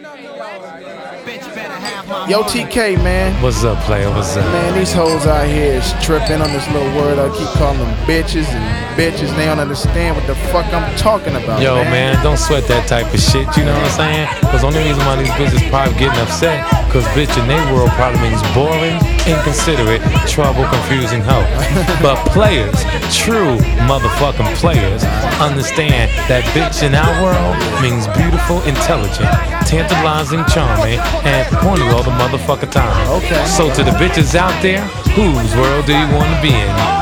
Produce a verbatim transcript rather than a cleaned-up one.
Yo, T K, man. What's up, player? What's up? Man, these hoes out here is tripping on this little word. I keep calling them bitches and bitches. They don't understand what the fuck I'm talking about. Yo, man, man don't sweat that type of shit. You know what I'm saying? Because the only reason why these bitches probably getting upset, because bitch in their world probably means boring, inconsiderate, trouble, confusing hoe. But players, true motherfucking players, understand that bitch in our world means beautiful, intelligent, tantalizing, charming, and horny all the motherfucking time. Okay. So to the bitches out there, whose world do you want to be in?